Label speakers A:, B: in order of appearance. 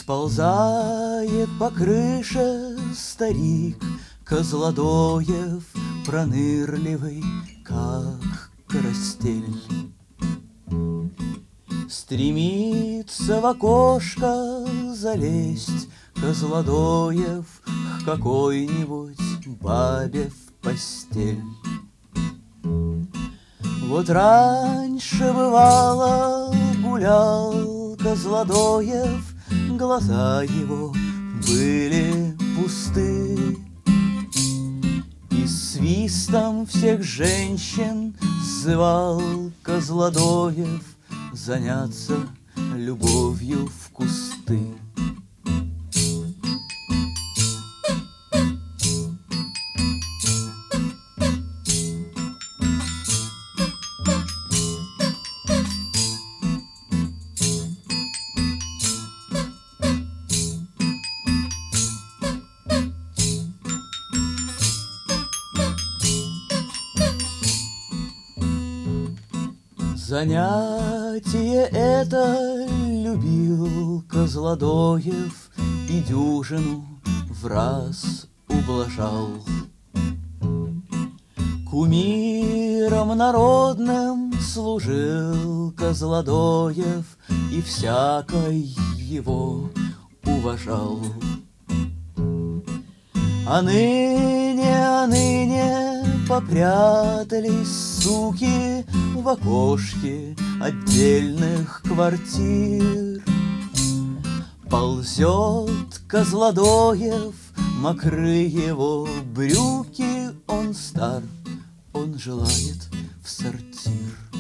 A: Сползает по крыше старик Козлодоев, пронырливый, как карастель. Стремится в окошко залезть Козлодоев к какой-нибудь бабе в постель. Вот раньше бывало гулял Козлодоев, глаза его были пусты, и свистом всех женщин звал Козлодоев заняться любовью в кусты. Занятие это любил Козлодоев и дюжину в раз ублажал. Кумиром народным служил Козлодоев и всякой его уважал. А ныне попрятались суки в окошке отдельных квартир. Ползет Козлодоев, мокры его брюки, он стар, он желает в сортир.